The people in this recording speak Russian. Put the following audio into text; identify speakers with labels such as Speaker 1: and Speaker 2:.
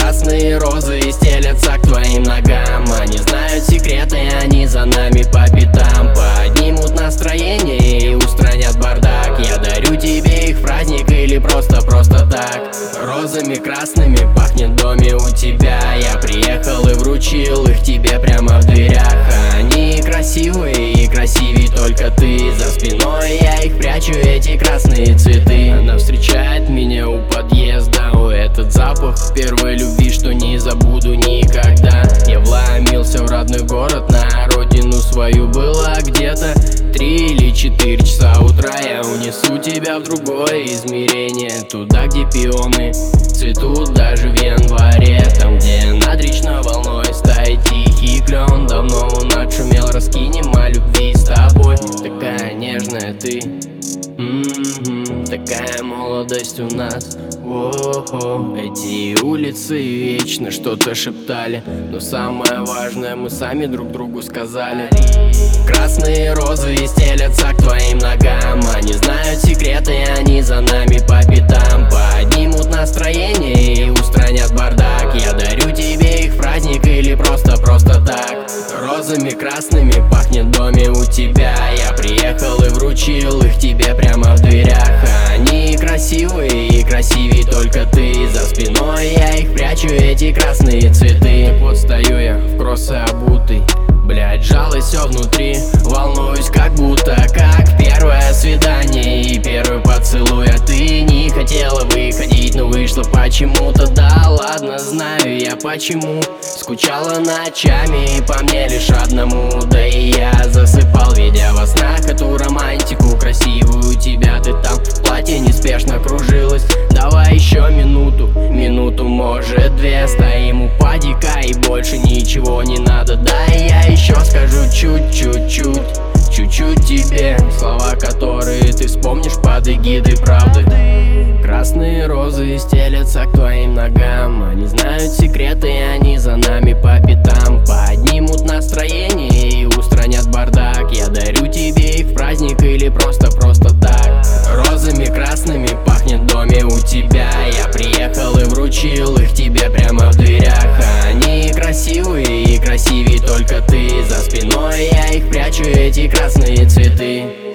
Speaker 1: Красные розы стелятся к твоим ногам. Они знают секреты, они за нами по пятам. Поднимут настроение и устранят бардак. Я дарю тебе их в праздник или просто так. Розами красными пахнет в доме у тебя. Я приехал и вручил их тебе прямо в дверях. Они красивые и красивей только ты. За спиной я их прячу, эти красные цветы. Она встречает меня у подъезда. О, этот запах первой любви, что не забуду никогда. Я вломился в родной город, на родину свою. Было где-то 3 или 4 часа утра. Я унесу тебя в другое измерение, туда, где пионы цветут даже в январе. Там, где над речной волной стоит тихий клен. Давно он отшумел, раскинем о любви с тобой. Такая нежная ты, такая молодость у нас. О-о-о. Эти улицы вечно что-то шептали, но самое важное мы сами друг другу сказали. Красные розы стелятся к твоим ногам. Они знают секреты, они за нами по пятам. Поднимут настроение и устранят бардак. Я дарю тебе их в праздник или просто так. Розами красными пахнет в доме у тебя. Я приехал и вручил их тебе прямо в дверях. Они красивые и красивей только ты. За спиной я их прячу, эти красные цветы. Так вот стою я в кроссы обутый, блять, жалость все внутри. Волнуюсь, как будто как первое свидание и первый поцелуй. А ты не хотела выходить, но вышла почему-то. Да ладно, знаю я почему. Скучала ночами по мне лишь одному. Да и я засыпал, видя во снах эту романтику красивую тебя. Ты там в платье неспешно кружилась. Давай еще минуту, может 2. Стоим у падика и больше ничего не надо. Да и я еще скажу чуть-чуть тебе слова, которые ты вспомнишь под эгидой правды. Красные розы стелятся к твоим ногам. Они знают секреты, они за нами по пятам. Поднимут настроение и устранят бардак. Я дарю тебе их в праздник или просто так. Розами красными пахнет в доме у тебя. Я приехал и вручил их тебе прямо в дверях. Они красивые и красивей только ты. За спиной я их прячу, эти красные цветы.